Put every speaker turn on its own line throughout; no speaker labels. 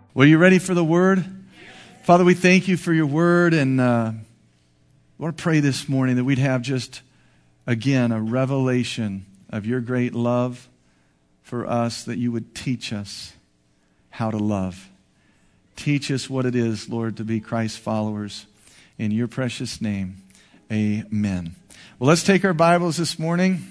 Well, you ready for the word? Father, we thank you for your word, and I want to pray this morning that we'd have just, again, a revelation of your great love for us, that you would teach us how to love. Teach us what it is, Lord, to be Christ's followers. In your precious name, amen. Well, let's take our Bibles this morning.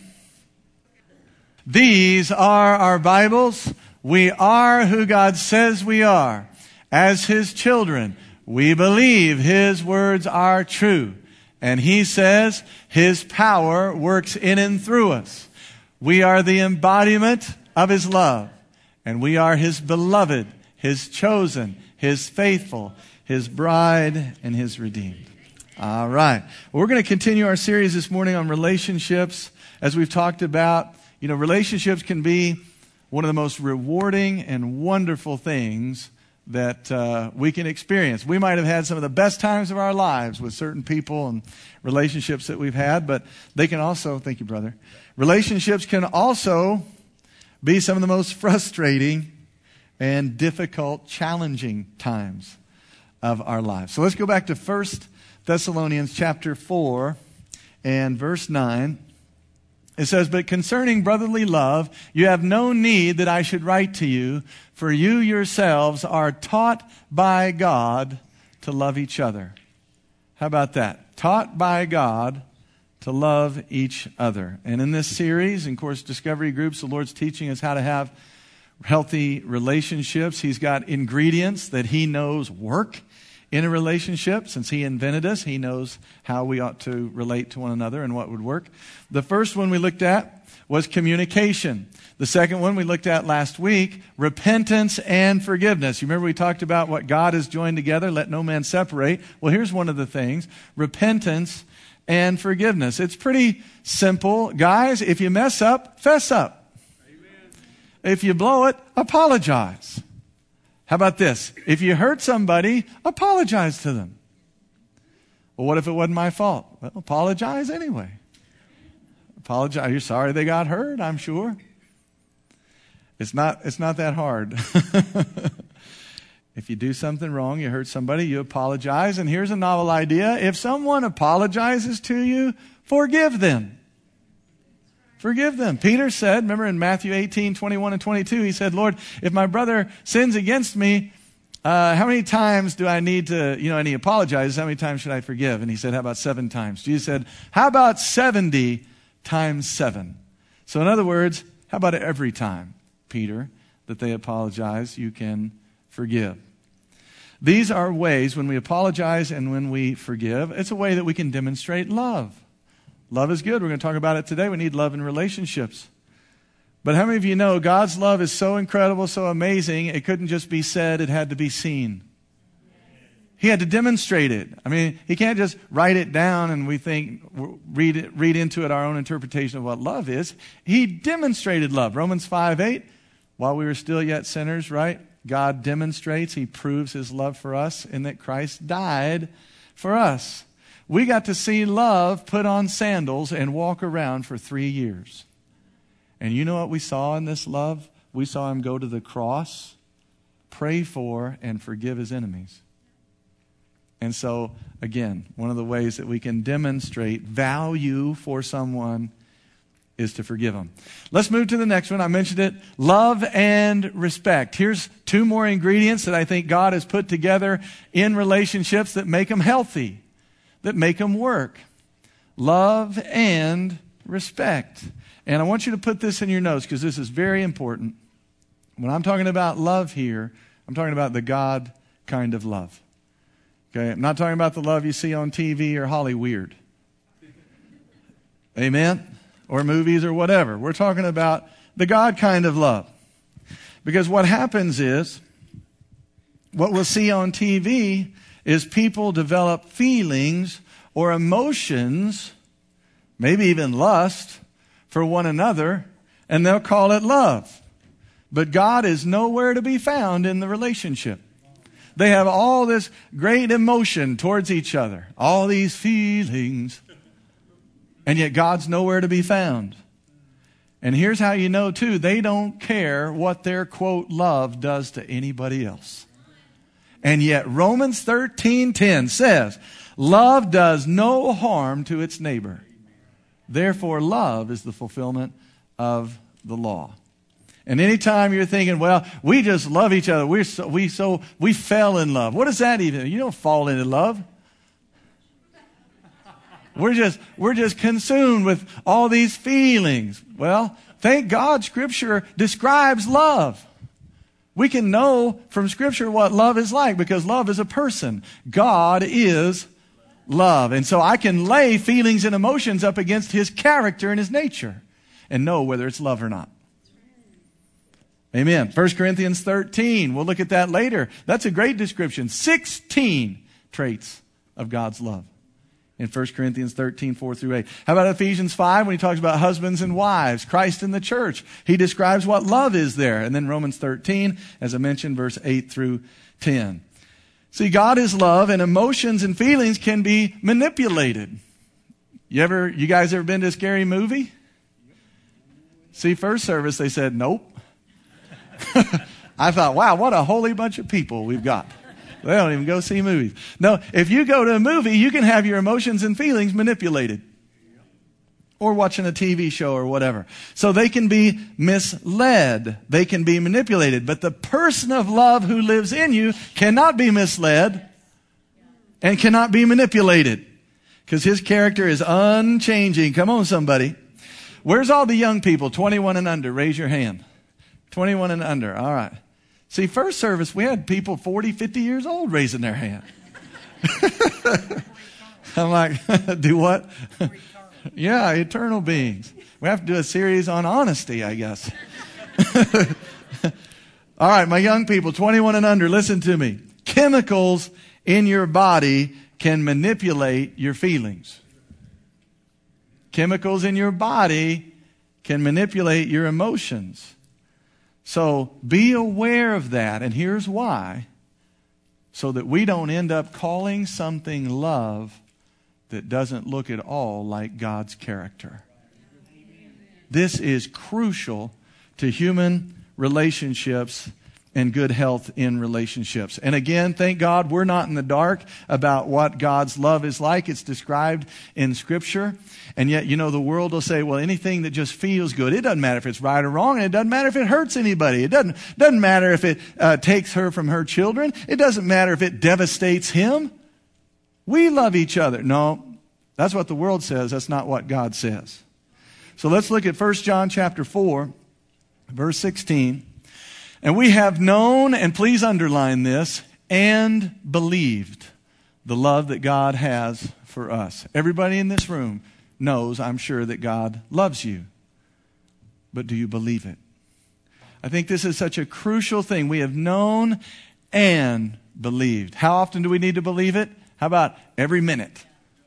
These are our Bibles. We are who God says we are. As His children, we believe His words are true. And He says His power works in and through us. We are the embodiment of His love. And we are His beloved, His chosen, His faithful, His bride, and His redeemed. All right. Well, we're going to continue our series this morning on relationships. As we've talked about, relationships can be one of the most rewarding and wonderful things that we can experience. We might have had some of the best times of our lives with certain people and relationships that we've had, but they can also, thank you, brother, relationships can also be some of the most frustrating and difficult, challenging times of our lives. So let's go back to 1 Thessalonians chapter 4 and verse 9. It says, "But concerning brotherly love, you have no need that I should write to you, for you yourselves are taught by God to love each other." How about that? Taught by God to love each other. And in this series, in Course Discovery Groups, the Lord's teaching us how to have healthy relationships. He's got ingredients that He knows work in a relationship. Since He invented us, He knows how we ought to relate to one another and what would work. The first one we looked at was communication. The second one we looked at last week, repentance and forgiveness. You remember we talked about what God has joined together, let no man separate. Well, here's one of the things, repentance and forgiveness. It's pretty simple. Guys, if you mess up, fess up. Amen. If you blow it, apologize. How about this? If you hurt somebody, apologize to them. Well, what if it wasn't my fault? Well, apologize anyway. Apologize. You're sorry they got hurt, I'm sure. It's not that hard. If you do something wrong, you hurt somebody, you apologize. And here's a novel idea. If someone apologizes to you, forgive them. Forgive them. Peter said, remember in Matthew 18, 21 and 22, he said, "Lord, if my brother sins against me, how many times do I need to," and he apologizes, "how many times should I forgive?" And he said, "How about 7 times?" Jesus said, "How about 70 times 7? So in other words, how about every time, Peter, that they apologize, you can forgive? These are ways when we apologize and when we forgive. It's a way that we can demonstrate love. Love is good. We're going to talk about it today. We need love in relationships. But how many of you know God's love is so incredible, so amazing, it couldn't just be said, it had to be seen. He had to demonstrate it. I mean, He can't just write it down and we think, read into it our own interpretation of what love is. He demonstrated love. Romans 5:8, while we were still yet sinners, right? God demonstrates, He proves His love for us in that Christ died for us. We got to see love put on sandals and walk around for 3 years. And you know what we saw in this love? We saw Him go to the cross, pray for, and forgive His enemies. And so, again, one of the ways that we can demonstrate value for someone is to forgive them. Let's move to the next one. I mentioned it. Love and respect. Here's 2 more ingredients that I think God has put together in relationships that make them healthy, that make them work. Love and respect. And I want you to put this in your notes because this is very important. When I'm talking about love here, I'm talking about the God kind of love. Okay, I'm not talking about the love you see on TV or Hollyweird. Amen? Or movies or whatever. We're talking about the God kind of love. Because what happens is, what we'll see on TV is people develop feelings or emotions, maybe even lust, for one another, and they'll call it love. But God is nowhere to be found in the relationship. They have all this great emotion towards each other, all these feelings, and yet God's nowhere to be found. And here's how you know, too, they don't care what their, quote, love does to anybody else. And yet Romans 13:10 says, love does no harm to its neighbor. Therefore, love is the fulfillment of the law. And anytime you're thinking, well, we just love each other. We fell in love. What does that even mean? You don't fall into love. We're just consumed with all these feelings. Well, thank God Scripture describes love. We can know from Scripture what love is like because love is a person. God is love. And so I can lay feelings and emotions up against His character and His nature and know whether it's love or not. Amen. 1 Corinthians 13. We'll look at that later. That's a great description. 16 traits of God's love in 1 Corinthians 13, 4 through 8. How about Ephesians 5 when he talks about husbands and wives, Christ in the church? He describes what love is there. And then Romans 13, as I mentioned, verse 8 through 10. See, God is love, and emotions and feelings can be manipulated. You guys ever been to a scary movie? See, first service, they said, nope. I thought, wow, what a holy bunch of people we've got. They don't even go see movies. No, if you go to a movie, you can have your emotions and feelings manipulated. Or watching a TV show or whatever. So they can be misled. They can be manipulated. But the person of love who lives in you cannot be misled and cannot be manipulated. Because His character is unchanging. Come on, somebody. Where's all the young people, 21 and under? Raise your hand. 21 and under. All right. See, first service, we had people 40, 50 years old raising their hand. I'm like, do what? Yeah, eternal beings. We have to do a series on honesty, I guess. All right, my young people, 21 and under, listen to me. Chemicals in your body can manipulate your feelings. Chemicals in your body can manipulate your emotions. So be aware of that, and here's why. So that we don't end up calling something love that doesn't look at all like God's character. This is crucial to human relationships and good health in relationships. And again, thank God we're not in the dark about what God's love is like. It's described in Scripture. And yet, the world will say, well, anything that just feels good, it doesn't matter if it's right or wrong, and it doesn't matter if it hurts anybody. It doesn't matter if it takes her from her children. It doesn't matter if it devastates him. We love each other. No, that's what the world says. That's not what God says. So let's look at 1 John chapter 4, verse 16. And we have known, and please underline this, and believed the love that God has for us. Everybody in this room knows, I'm sure, that God loves you. But do you believe it? I think this is such a crucial thing. We have known and believed. How often do we need to believe it? How about every minute?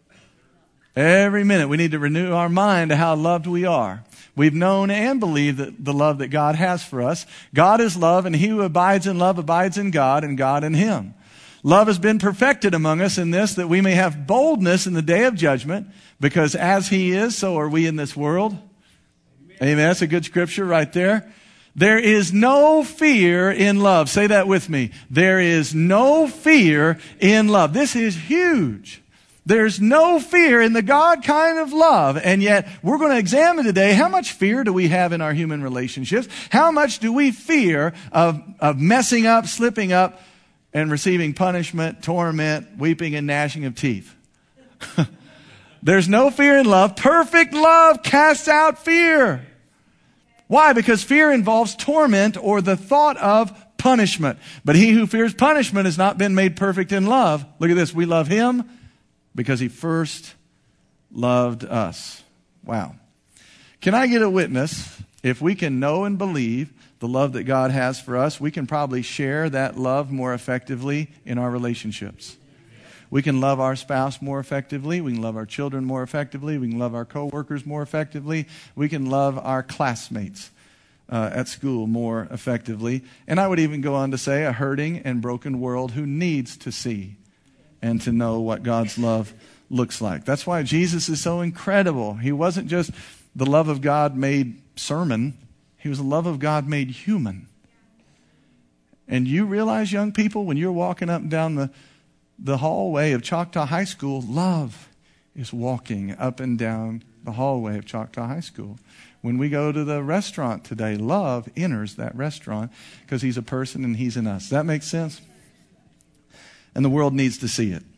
Every minute we need to renew our mind to how loved we are. We've known and believed the love that God has for us. God is love, and he who abides in love abides in God, and God in him. Love has been perfected among us in this, that we may have boldness in the day of judgment, because as he is, so are we in this world. Amen. That's a good scripture right there. There is no fear in love. Say that with me. There is no fear in love. This is huge. There's no fear in the God kind of love. And yet we're going to examine today, how much fear do we have in our human relationships? How much do we fear of messing up, slipping up, and receiving punishment, torment, weeping, and gnashing of teeth? There's no fear in love. Perfect love casts out fear. Why? Because fear involves torment or the thought of punishment. But he who fears punishment has not been made perfect in love. Look at this. We love him because he first loved us. Wow. Can I get a witness? If we can know and believe the love that God has for us, we can probably share that love more effectively in our relationships. We can love our spouse more effectively. We can love our children more effectively. We can love our coworkers more effectively. We can love our classmates at school more effectively. And I would even go on to say a hurting and broken world who needs to see and to know what God's love looks like. That's why Jesus is so incredible. He wasn't just the love of God made sermon. He was the love of God made human. And you realize, young people, when you're walking up and down the hallway of Choctaw High School, love is walking up and down the hallway of Choctaw High School. When we go to the restaurant today, love enters that restaurant because he's a person and he's in us. Does that make sense? And the world needs to see it.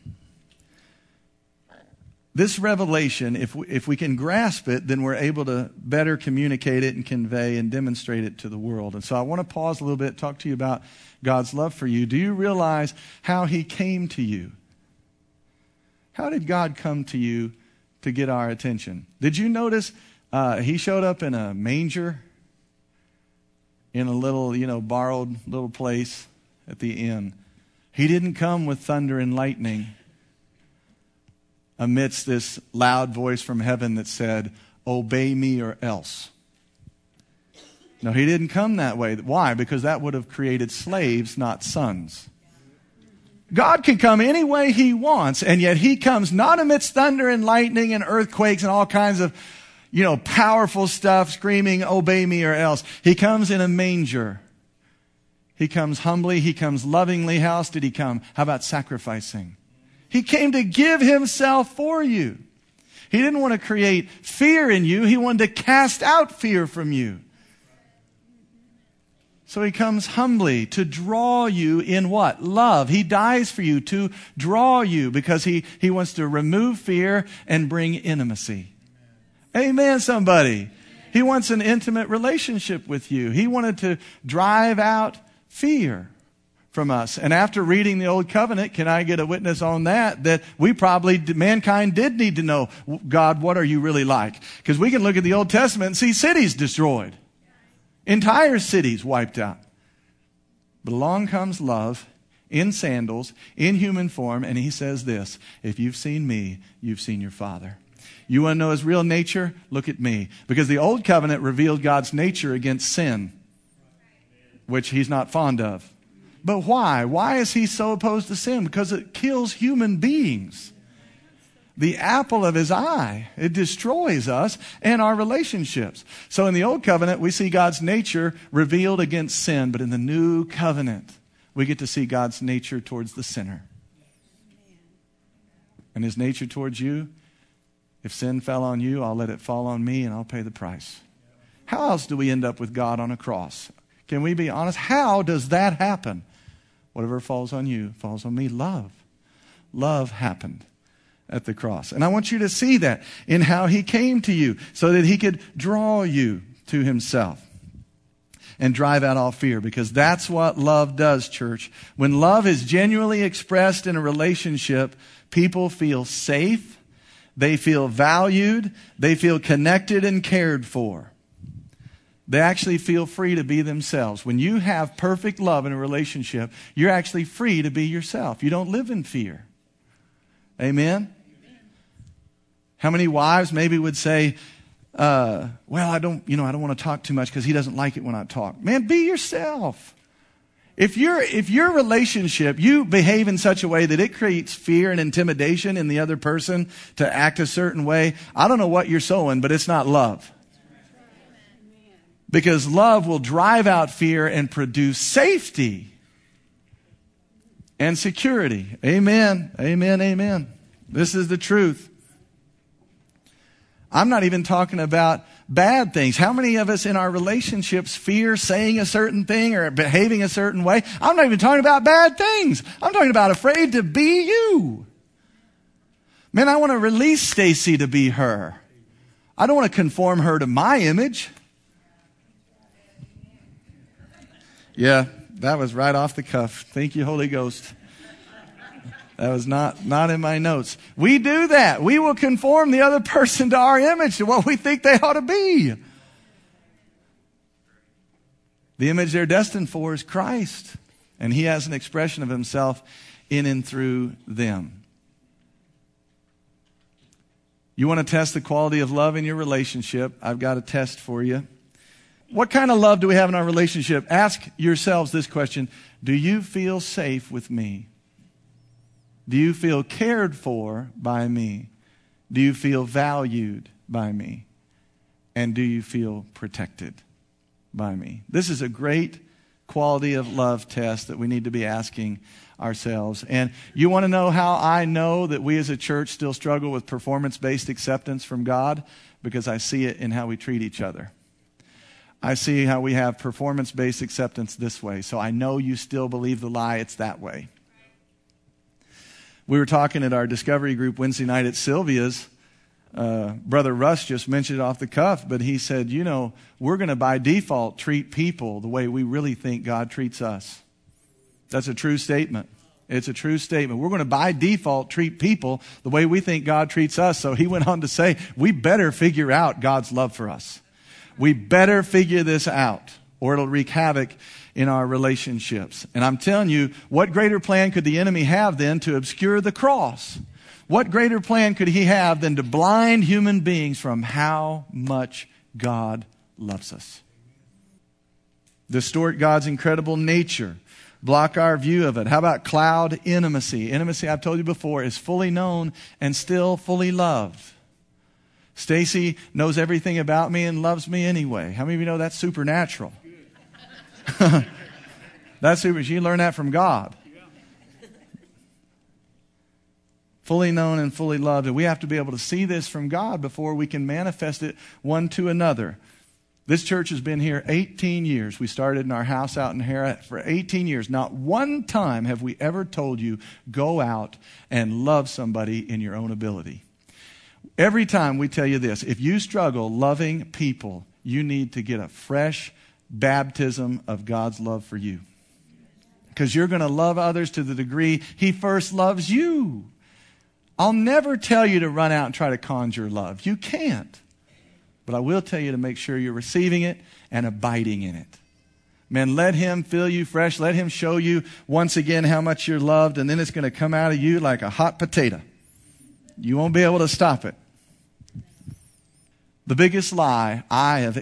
This revelation, if we can grasp it, then we're able to better communicate it and convey and demonstrate it to the world. And so I want to pause a little bit, talk to you about God's love for you. Do you realize how he came to you? How did God come to you to get our attention? Did you notice he showed up in a manger in a little, borrowed little place at the inn? He didn't come with thunder and lightning amidst this loud voice from heaven that said, "Obey me or else." No, he didn't come that way. Why? Because that would have created slaves, not sons. God can come any way he wants, and yet he comes not amidst thunder and lightning and earthquakes and all kinds of, powerful stuff, screaming, "Obey me or else." He comes in a manger. He comes humbly. He comes lovingly. How else did he come? How about sacrificing? He came to give himself for you. He didn't want to create fear in you. He wanted to cast out fear from you. So he comes humbly to draw you in what? Love. He dies for you to draw you because he wants to remove fear and bring intimacy. Amen, somebody. He wants an intimate relationship with you. He wanted to drive out fear from us. And after reading the Old Covenant, can I get a witness on that mankind did need to know, God, what are you really like? Because we can look at the Old Testament and see cities destroyed. Entire cities wiped out. But along comes love in sandals, in human form, and he says this, "If you've seen me, you've seen your Father." You want to know his real nature? Look at me. Because the Old Covenant revealed God's nature against sin, which he's not fond of. But why? Why is he so opposed to sin? Because it kills human beings. The apple of his eye. It destroys us and our relationships. So in the Old Covenant, we see God's nature revealed against sin. But in the New Covenant, we get to see God's nature towards the sinner. And his nature towards you, if sin fell on you, I'll let it fall on me and I'll pay the price. How else do we end up with God on a cross? Can we be honest? How does that happen? Whatever falls on you falls on me. Love. Love happened at the cross. And I want you to see that in how he came to you so that he could draw you to himself and drive out all fear, because that's what love does, church. When love is genuinely expressed in a relationship, people feel safe, they feel valued, they feel connected and cared for. They actually feel free to be themselves. When you have perfect love in a relationship, you're actually free to be yourself. You don't live in fear. Amen? How many wives maybe would say, well, I don't want to talk too much because he doesn't like it when I talk. Man, be yourself. If your relationship, you behave in such a way that it creates fear and intimidation in the other person to act a certain way, I don't know what you're sowing, but it's not love. Because love will drive out fear and produce safety and security. Amen. Amen. Amen. This is the truth. I'm not even talking about bad things. How many of us in our relationships fear saying a certain thing or behaving a certain way? I'm not even talking about bad things. I'm talking about afraid to be you. Man, I want to release Stacy to be her. I don't want to conform her to my image. Yeah, that was right off the cuff. Thank you, Holy Ghost. That was not in my notes. We do that. We will conform the other person to our image, to what we think they ought to be. The image they're destined for is Christ. And he has an expression of himself in and through them. You want to test the quality of love in your relationship? I've got a test for you. What kind of love do we have in our relationship? Ask yourselves this question. Do you feel safe with me? Do you feel cared for by me? Do you feel valued by me? And do you feel protected by me? This is a great quality of love test that we need to be asking ourselves. And you want to know how I know that we as a church still struggle with performance-based acceptance from God? Because I see it in how we treat each other. I see how we have performance-based acceptance this way. So I know you still believe the lie. It's that way. We were talking at our discovery group Wednesday night at Sylvia's. Brother Russ just mentioned it off the cuff, but he said, we're going to by default treat people the way we really think God treats us. That's a true statement. It's a true statement. We're going to by default treat people the way we think God treats us. So he went on to say, we better figure out God's love for us. We better figure this out, or it'll wreak havoc in our relationships. And I'm telling you, what greater plan could the enemy have then to obscure the cross? What greater plan could he have than to blind human beings from how much God loves us? Distort God's incredible nature. Block our view of it. How about cloud intimacy? Intimacy, I've told you before, is fully known and still fully loved. Stacy knows everything about me and loves me anyway. How many of you know that's supernatural? That's super. She learned that from God. Fully known and fully loved. And we have to be able to see this from God before we can manifest it one to another. This church has been here 18 years. We started in our house out in Hera for 18 years. Not one time have we ever told you, go out and love somebody in your own ability. Every time we tell you this, if you struggle loving people, you need to get a fresh baptism of God's love for you. Because you're going to love others to the degree He first loves you. I'll never tell you to run out and try to conjure love. You can't. But I will tell you to make sure you're receiving it and abiding in it. Man, let Him fill you fresh. Let Him show you once again how much you're loved. And then it's going to come out of you like a hot potato. You won't be able to stop it. The biggest lie I've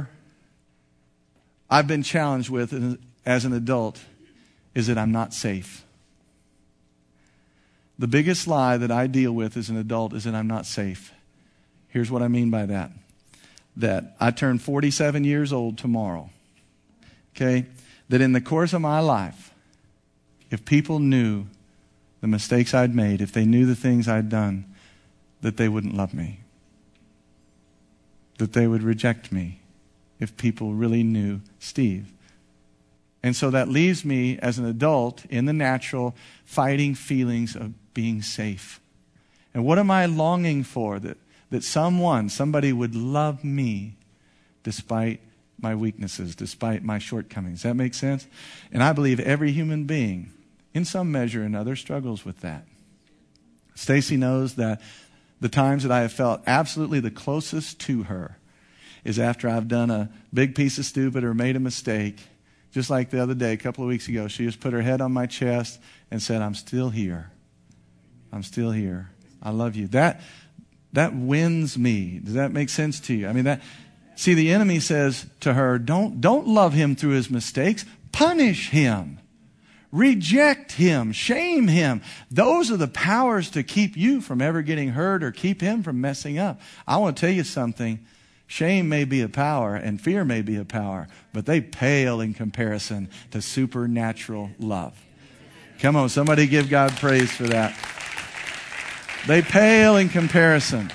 been challenged with as an adult is that I'm not safe. The biggest lie that I deal with as an adult is that I'm not safe. Here's what I mean by that. That I turn 47 years old tomorrow. Okay? That in the course of my life, if people knew the mistakes I'd made, if they knew the things I'd done, that they wouldn't love me. That they would reject me if people really knew Steve. And so that leaves me as an adult in the natural fighting feelings of being safe. And what am I longing for? That somebody would love me despite my weaknesses, despite my shortcomings. Does that make sense? And I believe every human being, in some measure or another, struggles with that. Stacy knows that the times that I have felt absolutely the closest to her is after I've done a big piece of stupid or made a mistake. Just like the other day, a couple of weeks ago, she just put her head on my chest and said, I'm still here. I'm still here. I love you. That wins me. Does that make sense to you? I mean, see, the enemy says to her, don't love him through his mistakes. Punish him. Reject him. Shame him. Those are the powers to keep you from ever getting hurt or keep him from messing up. I want to tell you something. Shame may be a power and fear may be a power, but they pale in comparison to supernatural love. Come on, somebody give God praise for that. They pale in comparison.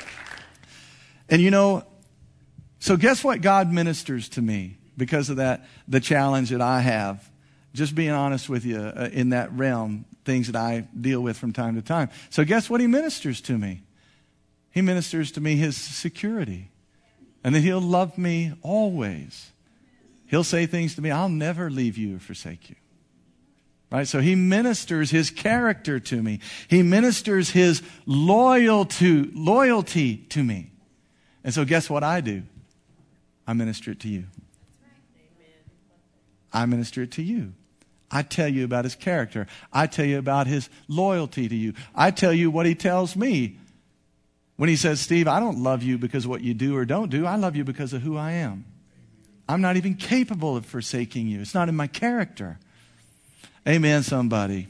And so guess what God ministers to me because of that, the challenge that I have. Just being honest with you, in that realm, things that I deal with from time to time. So guess what He ministers to me? He ministers to me His security. And that He'll love me always. He'll say things to me, I'll never leave you or forsake you. Right? So He ministers His character to me. He ministers His loyalty to me. And so guess what I do? I minister it to you. I minister it to you. I tell you about His character. I tell you about His loyalty to you. I tell you what He tells me. When He says, Steve, I don't love you because of what you do or don't do. I love you because of who I am. I'm not even capable of forsaking you. It's not in my character. Amen, somebody.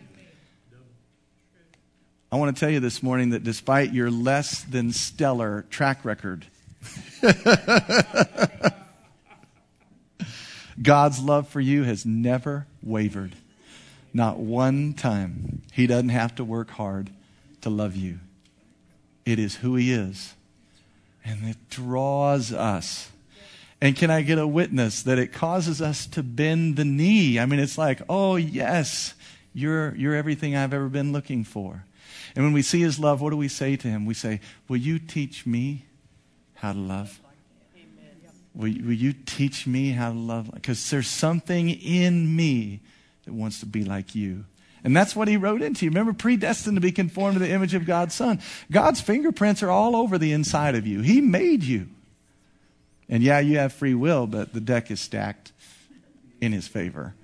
I want to tell you this morning that despite your less than stellar track record, God's love for you has never wavered. Not one time. He doesn't have to work hard to love you. It is who He is. And it draws us. And can I get a witness that it causes us to bend the knee? I mean, it's like, oh, yes, you're everything I've ever been looking for. And when we see His love, what do we say to Him? We say, will you teach me how to love? Will you teach me how to love? Because there's something in me that wants to be like you. And that's what He wrote into you. Remember, predestined to be conformed to the image of God's Son. God's fingerprints are all over the inside of you. He made you. And yeah, you have free will, but the deck is stacked in His favor.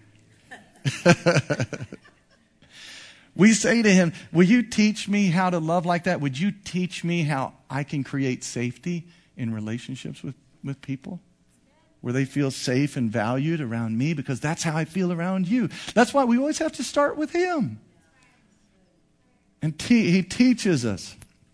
We say to Him, will you teach me how to love like that? Would you teach me how I can create safety in relationships with people? Where they feel safe and valued around me, because that's how I feel around you. That's why we always have to start with Him. And He teaches us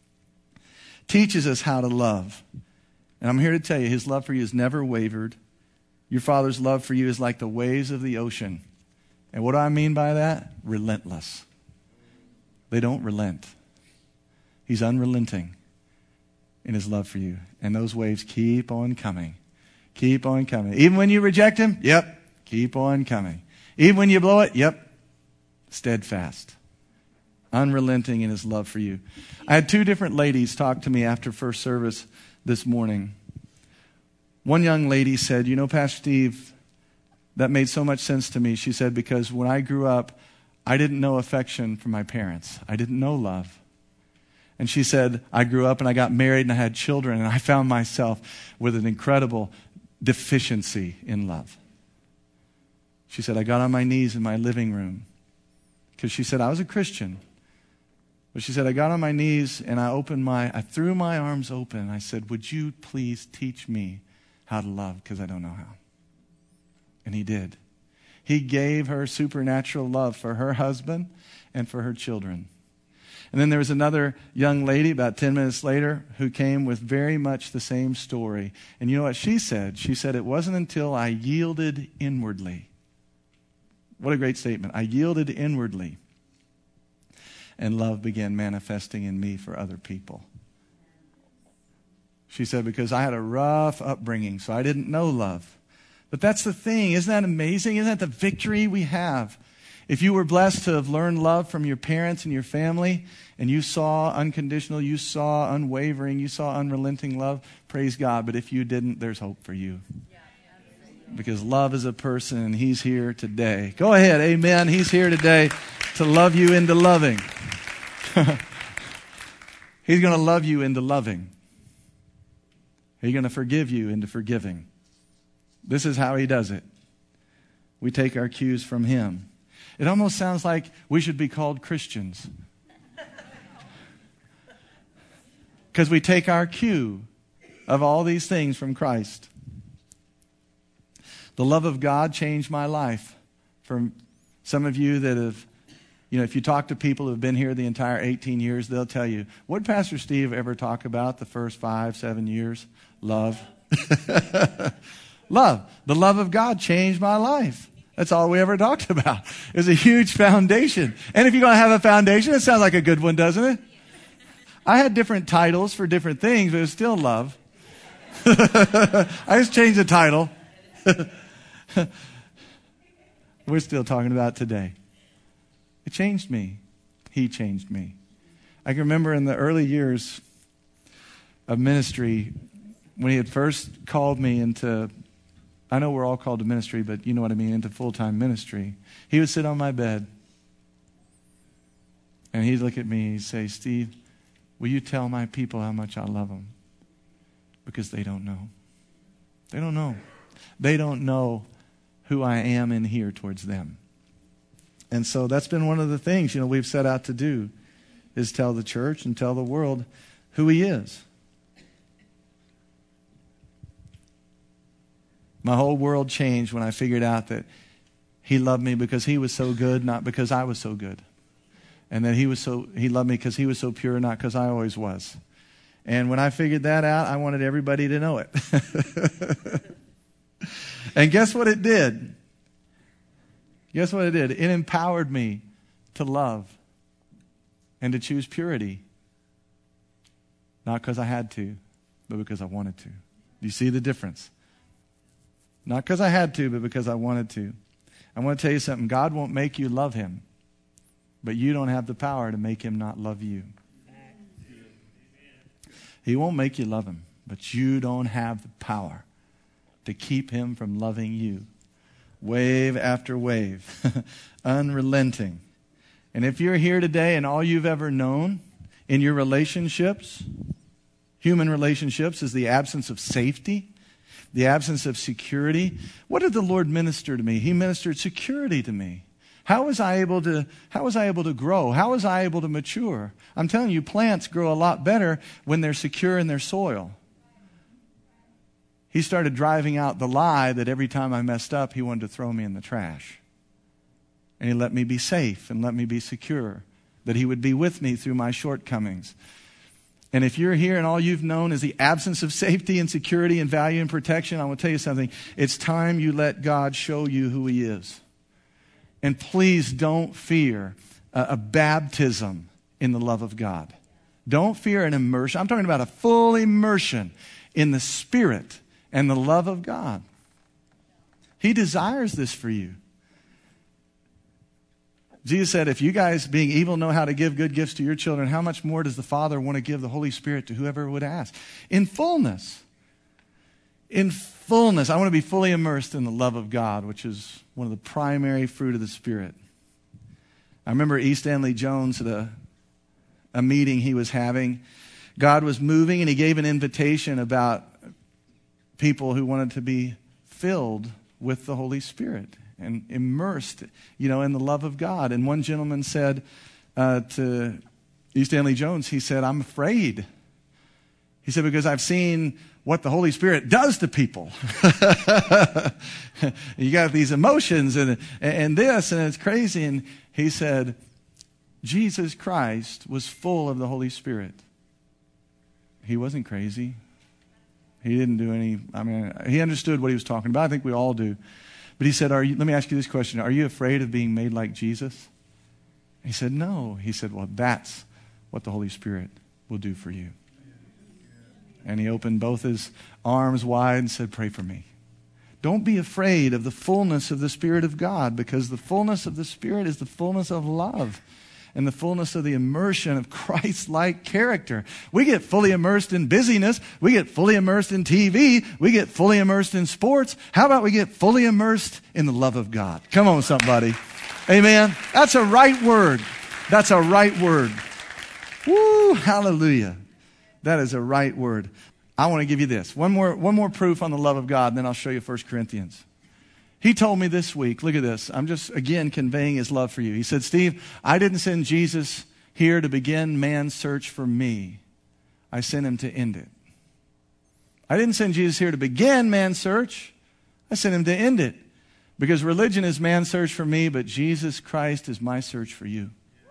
how to love. And I'm here to tell you, His love for you has never wavered. Your Father's love for you is like the waves of the ocean. And what do I mean by that? Relentless. They don't relent. He's unrelenting in His love for you. And those waves keep on coming. Keep on coming. Even when you reject Him, yep, keep on coming. Even when you blow it, yep, steadfast. Unrelenting in His love for you. I had two different ladies talk to me after first service this morning. One young lady said, you know, Pastor Steve, that made so much sense to me. She said, because when I grew up, I didn't know affection from my parents. I didn't know love. And she said, I grew up and I got married and I had children, and I found myself with an incredible deficiency in love. She said, I got on my knees in my living room, because she said, I was a Christian. But she said, I got on my knees and I threw my arms open. And I said, would you please teach me how to love, because I don't know how. And He did. He gave her supernatural love for her husband and for her children. And then there was another young lady about 10 minutes later who came with very much the same story. And you know what she said? She said, it wasn't until I yielded inwardly. What a great statement. I yielded inwardly, and love began manifesting in me for other people. She said, because I had a rough upbringing, so I didn't know love. But that's the thing. Isn't that amazing? Isn't that the victory we have? If you were blessed to have learned love from your parents and your family, and you saw unconditional, you saw unwavering, you saw unrelenting love, praise God. But if you didn't, there's hope for you. Because love is a person, and He's here today. Go ahead, amen. He's here today to love you into loving. He's going to love you into loving. He's going to forgive you into forgiving. This is how He does it. We take our cues from Him. It almost sounds like we should be called Christians. Because we take our cue of all these things from Christ. The love of God changed my life. For some of you that have, if you talk to people who have been here the entire 18 years, they'll tell you, what did Pastor Steve ever talk about the first 5-7 years? Love. Love. The love of God changed my life. That's all we ever talked about. It's a huge foundation. And if you're going to have a foundation, it sounds like a good one, doesn't it? I had different titles for different things, but it was still love. I just changed the title. We're still talking about today. It changed me. He changed me. I can remember in the early years of ministry, when He had first called me into, I know we're all called to ministry, but you know what I mean, into full-time ministry. He would sit on my bed, and He'd look at me and He'd say, Steve, will you tell my people how much I love them? Because they don't know. They don't know. They don't know who I am in here towards them. And so that's been one of the things, we've set out to do, is tell the church and tell the world who He is. My whole world changed when I figured out that He loved me because He was so good, not because I was so good. And that He loved me because He was so pure, not because I always was. And when I figured that out, I wanted everybody to know it. And guess what it did? Guess what it did? It empowered me to love and to choose purity. Not because I had to, but because I wanted to. Do you see the difference? Not because I had to, but because I wanted to. I want to tell you something. God won't make you love him, but you don't have the power to make him not love you. He won't make you love him, but you don't have the power to keep him from loving you. Wave after wave, unrelenting. And if you're here today and all you've ever known in your relationships, human relationships, is the absence of safety, the absence of security, what did the Lord minister to me? He ministered security to me. How was I able to grow? How was I able to mature? I'm telling you, plants grow a lot better when they're secure in their soil. He started driving out the lie that every time I messed up, he wanted to throw me in the trash. And he let me be safe and let me be secure, that he would be with me through my shortcomings. And if you're here and all you've known is the absence of safety and security and value and protection, I want to tell you something. It's time you let God show you who he is. And please don't fear a baptism in the love of God. Don't fear an immersion. I'm talking about a full immersion in the Spirit and the love of God. He desires this for you. Jesus said, if you guys, being evil, know how to give good gifts to your children, how much more does the Father want to give the Holy Spirit to whoever would ask? In fullness. In fullness. I want to be fully immersed in the love of God, which is one of the primary fruit of the Spirit. I remember E. Stanley Jones at a meeting he was having. God was moving, and he gave an invitation about people who wanted to be filled with the Holy Spirit and immersed, in the love of God. And one gentleman said to E. Stanley Jones, he said, I'm afraid. He said, because I've seen what the Holy Spirit does to people. You got these emotions and this, and it's crazy. And he said, Jesus Christ was full of the Holy Spirit. He wasn't crazy. He didn't do he understood what he was talking about. I think we all do. But he said, let me ask you this question. Are you afraid of being made like Jesus? He said, no. He said, well, that's what the Holy Spirit will do for you. And he opened both his arms wide and said, pray for me. Don't be afraid of the fullness of the Spirit of God, because the fullness of the Spirit is the fullness of love and the fullness of the immersion of Christ-like character. We get fully immersed in busyness. We get fully immersed in TV. We get fully immersed in sports. How about we get fully immersed in the love of God? Come on, somebody. Amen. That's a right word. That's a right word. Woo, hallelujah. That is a right word. I want to give you this. One more proof on the love of God, and then I'll show you 1 Corinthians. He told me this week, look at this. I'm just, again, conveying his love for you. He said, Steve, I didn't send Jesus here to begin man's search for me. I sent him to end it. I didn't send Jesus here to begin man's search. I sent him to end it. Because religion is man's search for me, but Jesus Christ is my search for you.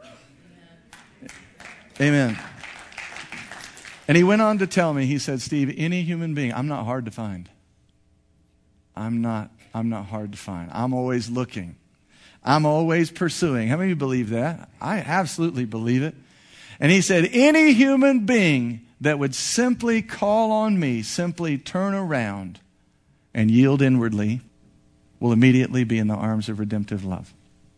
Amen. And he went on to tell me, he said, Steve, any human being, I'm not hard to find. I'm not hard to find. I'm always looking. I'm always pursuing. How many of you believe that? I absolutely believe it. And he said, any human being that would simply call on me, simply turn around and yield inwardly, will immediately be in the arms of redemptive love.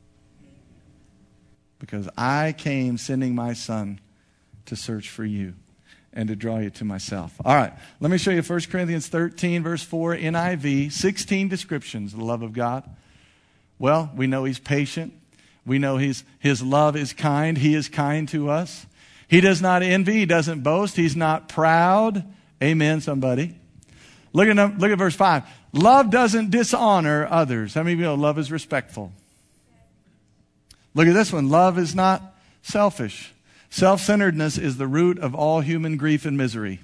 Because I came sending my Son to search for you and to draw you to myself. All right, let me show you 1 Corinthians 13, verse 4, NIV, 16 descriptions of the love of God. Well, we know he's patient. We know his love is kind. He is kind to us. He does not envy. He doesn't boast. He's not proud. Amen, somebody. Look at verse 5. Love doesn't dishonor others. How many of you know love is respectful? Look at this one. Love is not selfish. Self-centeredness is the root of all human grief and misery.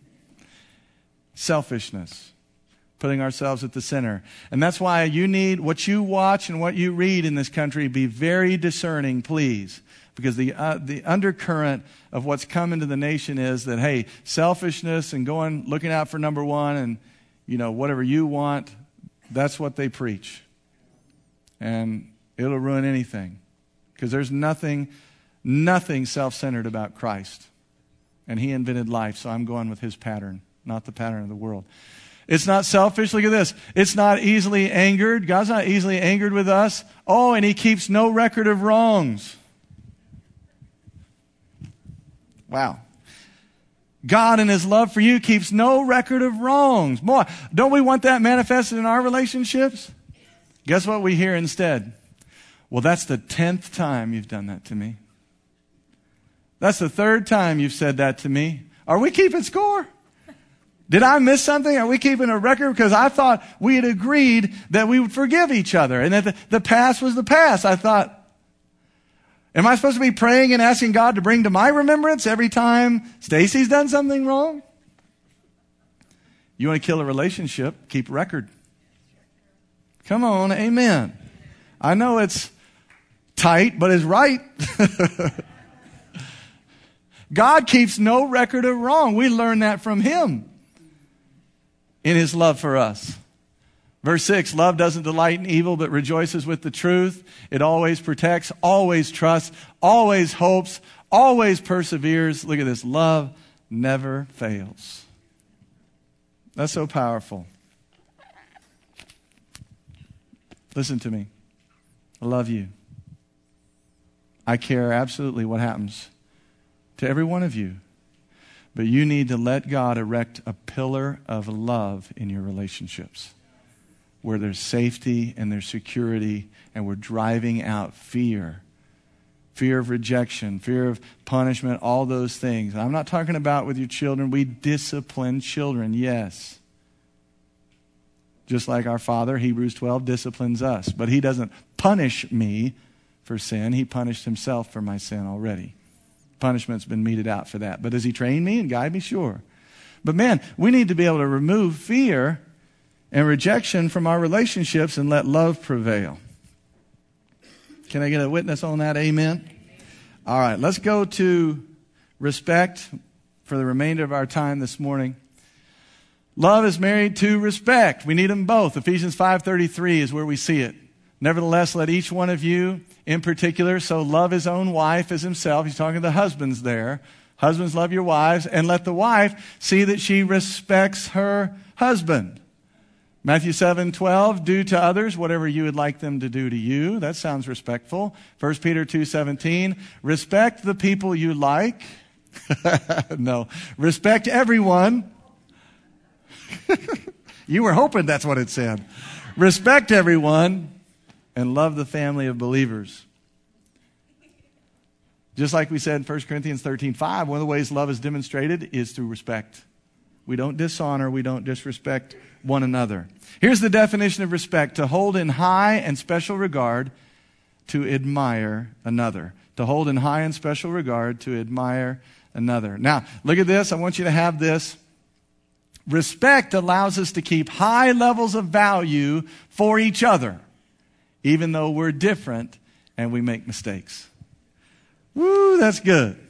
Selfishness. Putting ourselves at the center. And that's why you need what you watch and what you read in this country. Be very discerning, please. Because the undercurrent of what's come into the nation is that, hey, selfishness and looking out for number one and, whatever you want, That's what they preach. And it'll ruin anything. Because there's nothing self-centered about Christ. And he invented life, so I'm going with his pattern, not the pattern of the world. It's not selfish. Look at this. It's not easily angered. God's not easily angered with us. Oh, and he keeps no record of wrongs. Wow. God in his love for you keeps no record of wrongs. Boy, don't we want that manifested in our relationships? Guess what we hear instead? Well, that's the 10th time you've done that to me. That's the 3rd time you've said that to me. Are we keeping score? Did I miss something? Are we keeping a record? Because I thought we had agreed that we would forgive each other and that the past was the past. I thought, am I supposed to be praying and asking God to bring to my remembrance every time Stacy's done something wrong? You want to kill a relationship? Keep record. Come on, amen. I know it's tight, but it's right. God keeps no record of wrong. We learn that from him in his love for us. Verse 6, love doesn't delight in evil, but rejoices with the truth. It always protects, always trusts, always hopes, always perseveres. Look at this. Love never fails. That's so powerful. Listen to me. I love you. I care absolutely what happens to every one of you. But you need to let God erect a pillar of love in your relationships where there's safety and there's security and we're driving out fear. Fear of rejection, fear of punishment, all those things. I'm not talking about with your children. We discipline children, yes. Just like our Father, Hebrews 12, disciplines us. But he doesn't punish me for sin. He punished himself for my sin already. Punishment's been meted out for that. But does he train me and guide me? Sure. But man, we need to be able to remove fear and rejection from our relationships and let love prevail. Can I get a witness on that? Amen? All right, let's go to respect for the remainder of our time this morning. Love is married to respect. We need them both. Ephesians 5:33 is where we see it. Nevertheless, let each one of you in particular so love his own wife as himself. He's talking to the husbands there. Husbands, love your wives, and let the wife see that she respects her husband. Matthew 7:12, do to others whatever you would like them to do to you. That sounds respectful. 1 Peter 2:17, respect the people you like. No, respect everyone. You were hoping that's what it said. Respect everyone and love the family of believers. Just like we said in 1 Corinthians 13:5, one of the ways love is demonstrated is through respect. We don't dishonor, we don't disrespect one another. Here's the definition of respect: to hold in high and special regard, to admire another. To hold in high and special regard, to admire another. Now, look at this. I want you to have this. Respect allows us to keep high levels of value for each other, even though we're different and we make mistakes. Woo, that's good.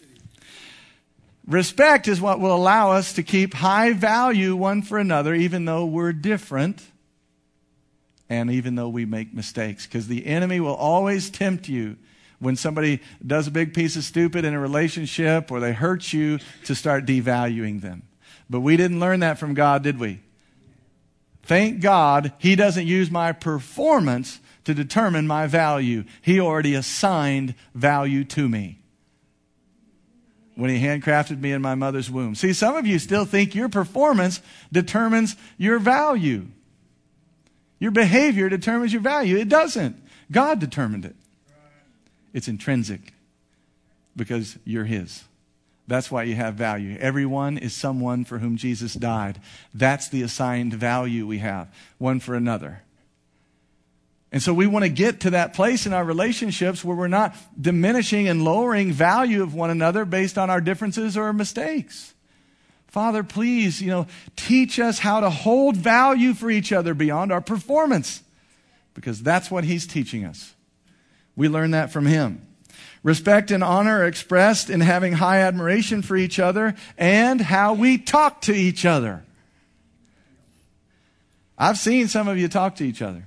Respect is what will allow us to keep high value one for another, even though we're different and even though we make mistakes. Because the enemy will always tempt you when somebody does a big piece of stupid in a relationship or they hurt you to start devaluing them. But we didn't learn that from God, did we? Thank God he doesn't use my performance to determine my value. He already assigned value to me when he handcrafted me in my mother's womb. See, some of you still think your performance determines your value. Your behavior determines your value. It doesn't. God determined it. It's intrinsic because you're his. That's why you have value. Everyone is someone for whom Jesus died. That's the assigned value we have, one for another. And so we want to get to that place in our relationships where we're not diminishing and lowering value of one another based on our differences or mistakes. Father, please, teach us how to hold value for each other beyond our performance, because that's what he's teaching us. We learn that from him. Respect and honor are expressed in having high admiration for each other and how we talk to each other. I've seen some of you talk to each other.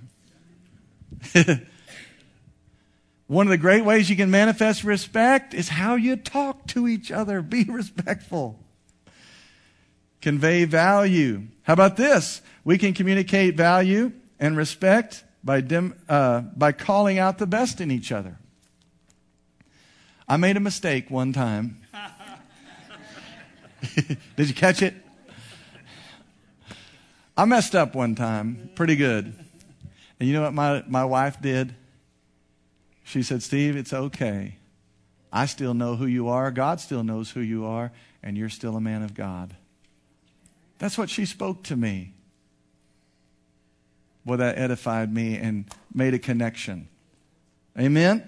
One of the great ways you can manifest respect is how you talk to each other. Be respectful. Convey value. How about this? We can communicate value and respect by calling out the best in each other. I made a mistake one time. Did you catch it? I messed up one time, pretty good. And you know what my wife did? She said, Steve, it's okay. I still know who you are. God still knows who you are. And you're still a man of God. That's what she spoke to me. Boy, that edified me and made a connection. Amen?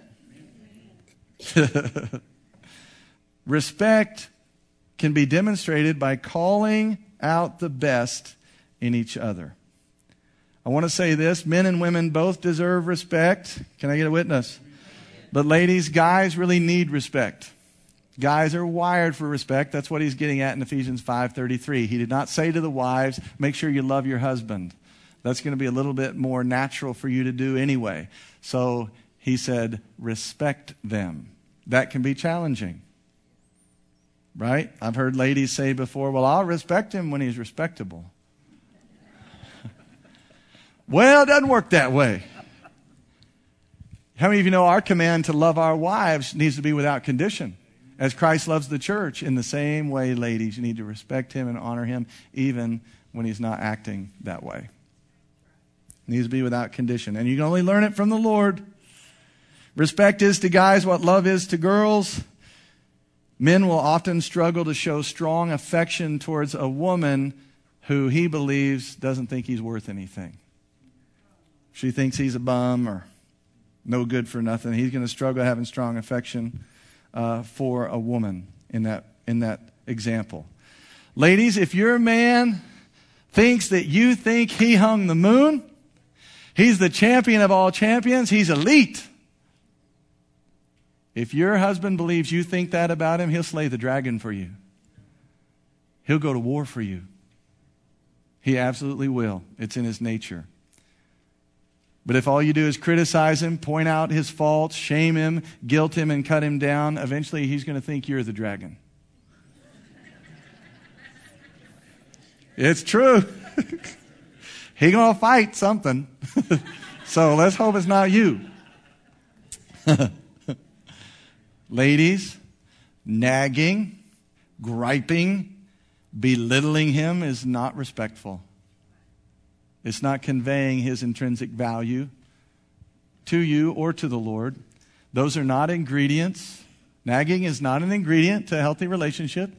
Respect can be demonstrated by calling out the best in each other. I want to say this. Men and women both deserve respect. Can I get a witness? But ladies, guys really need respect. Guys are wired for respect. That's what he's getting at in Ephesians 5:33. He did not say to the wives, make sure you love your husband. That's going to be a little bit more natural for you to do anyway. So he said, respect them. That can be challenging. Right? I've heard ladies say before, well, I'll respect him when he's respectable. Well, it doesn't work that way. How many of you know our command to love our wives needs to be without condition? As Christ loves the church, in the same way, ladies, you need to respect him and honor him even when he's not acting that way. It needs to be without condition. And you can only learn it from the Lord. Respect is to guys what love is to girls. Men will often struggle to show strong affection towards a woman who he believes doesn't think he's worth anything. She thinks he's a bum or no good for nothing. He's going to struggle having strong affection for a woman in that example. Ladies, if your man thinks that you think he hung the moon, he's the champion of all champions, he's elite. If your husband believes you think that about him, he'll slay the dragon for you. He'll go to war for you. He absolutely will. It's in his nature. But if all you do is criticize him, point out his faults, shame him, guilt him, and cut him down, eventually he's going to think you're the dragon. It's true. He's going to fight something. So let's hope it's not you. Ladies, nagging, griping, belittling him is not respectful. It's not conveying his intrinsic value to you or to the Lord. Those are not ingredients. Nagging is not an ingredient to a healthy relationship.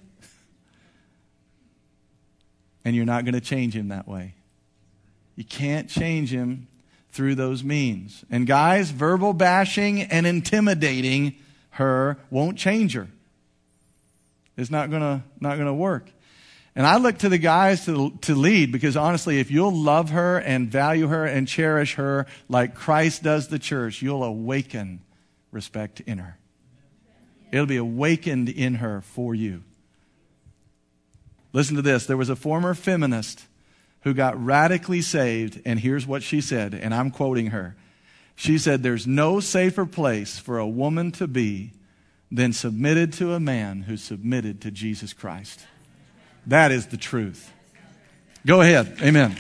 And you're not going to change him that way. You can't change him through those means. And guys, verbal bashing and intimidating her won't change her. It's not going to work. And I look to the guys to lead, because honestly, if you'll love her and value her and cherish her like Christ does the church, you'll awaken respect in her. It'll be awakened in her for you. Listen to this. There was a former feminist who got radically saved, and here's what she said, and I'm quoting her. She said, there's no safer place for a woman to be than submitted to a man who's submitted to Jesus Christ. That is the truth. Go ahead. Amen.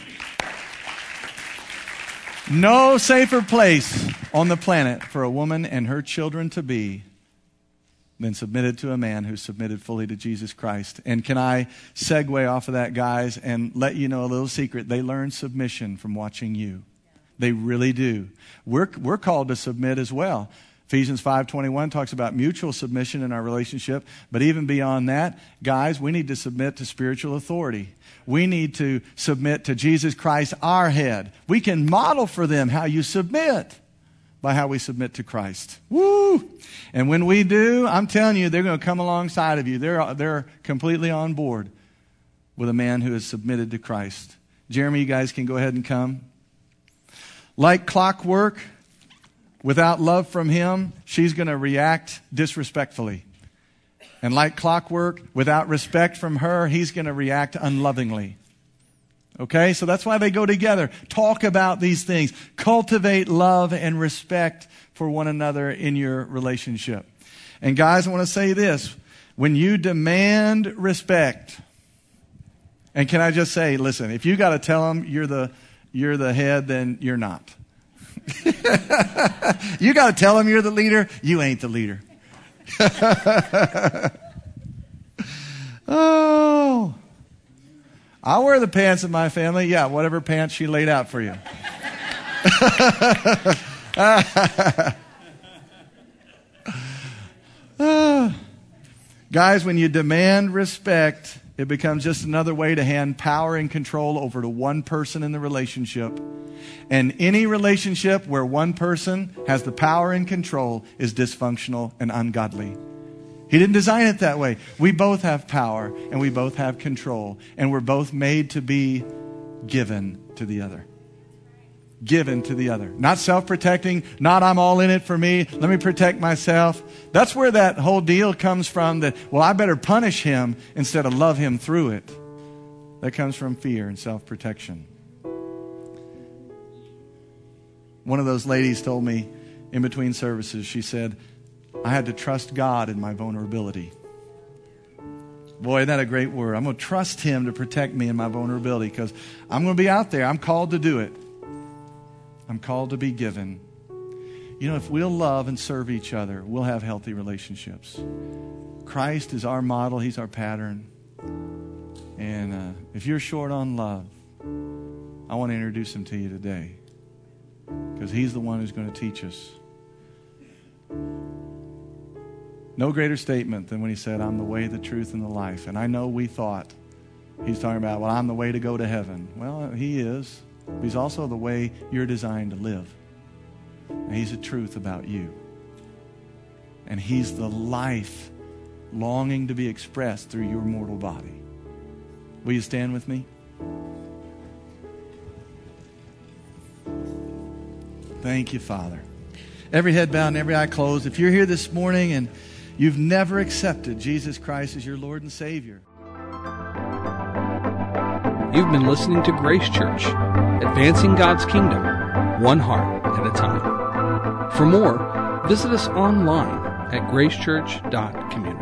No safer place on the planet for a woman and her children to be than submitted to a man who's submitted fully to Jesus Christ. And can I segue off of that, guys, and let you know a little secret? They learn submission from watching you. They really do. We're called to submit as well. Ephesians 5:21 talks about mutual submission in our relationship. But even beyond that, guys, we need to submit to spiritual authority. We need to submit to Jesus Christ, our head. We can model for them how you submit by how we submit to Christ. Woo! And when we do, I'm telling you, they're going to come alongside of you. They're completely on board with a man who is submitted to Christ. Jeremy, you guys can go ahead and come. Like clockwork, without love from him, she's going to react disrespectfully. And like clockwork, without respect from her, he's going to react unlovingly. Okay? So that's why they go together. Talk about these things. Cultivate love and respect for one another in your relationship. And guys, I want to say this. When you demand respect, and can I just say, listen, if you got to tell them you're the head, then you're not. You got to tell them you're the leader, you ain't the leader. Oh, I'll wear the pants of my family. Yeah, whatever pants she laid out for you. Guys, when you demand respect, it becomes just another way to hand power and control over to one person in the relationship. And any relationship where one person has the power and control is dysfunctional and ungodly. He didn't design it that way. We both have power and we both have control. And we're both made to be given to the other. Given to the other. Not self-protecting, not I'm all in it for me, let me protect myself. That's where that whole deal comes from, that, well, I better punish him instead of love him through it. That comes from fear and self-protection. One of those ladies told me in between services, she said, I had to trust God in my vulnerability. Boy, isn't that a great word? I'm going to trust him to protect me in my vulnerability because I'm going to be out there. I'm called to do it. I'm called to be given. You know, if we'll love and serve each other, we'll have healthy relationships. Christ is our model. He's our pattern. And if you're short on love, I want to introduce him to you today because he's the one who's going to teach us. No greater statement than when he said, I'm the way, the truth, and the life. And I know we thought he's talking about, well, I'm the way to go to heaven. Well, he is. He's also the way you're designed to live. And he's the truth about you. And he's the life longing to be expressed through your mortal body. Will you stand with me? Thank you, Father. Every head bowed and every eye closed. If you're here this morning and you've never accepted Jesus Christ as your Lord and Savior.
You've been listening to Grace Church, advancing God's kingdom, one heart at a time. For more, visit us online at gracechurch.community.